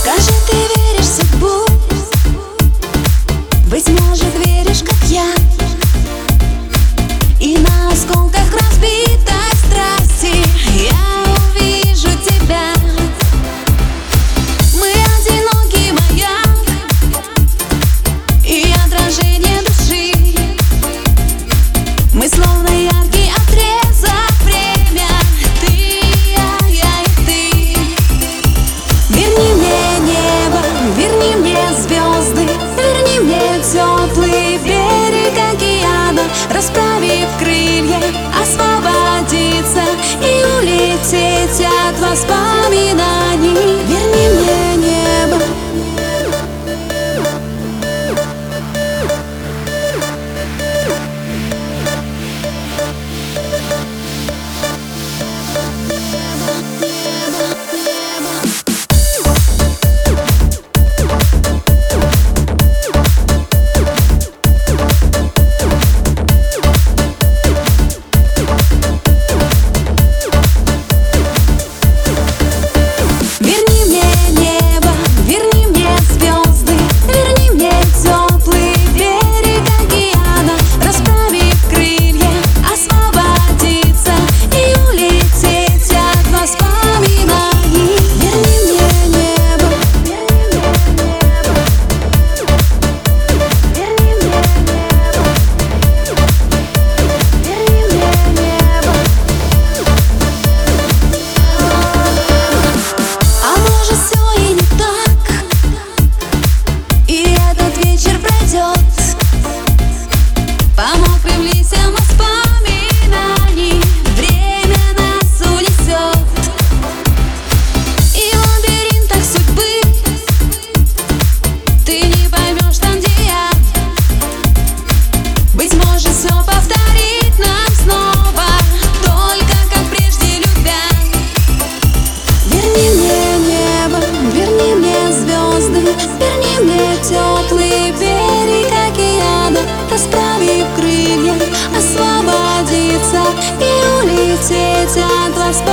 Скажи, ты веришь в судьбу? Быть может, веришь, как я, и на осколках разбитой страсти я увижу тебя. Мы одинокий маяк и отражение души. Мы словно яркий отрезок время. Ты и я и ты. Верни мне небо, верни мне звезды, верни мне теплый берег океана. Расправив крылья, освободиться и улететь от воспоминаний. Верни мне небо. Теплый берег океана, расправив крылья, освободиться и улететь от вас.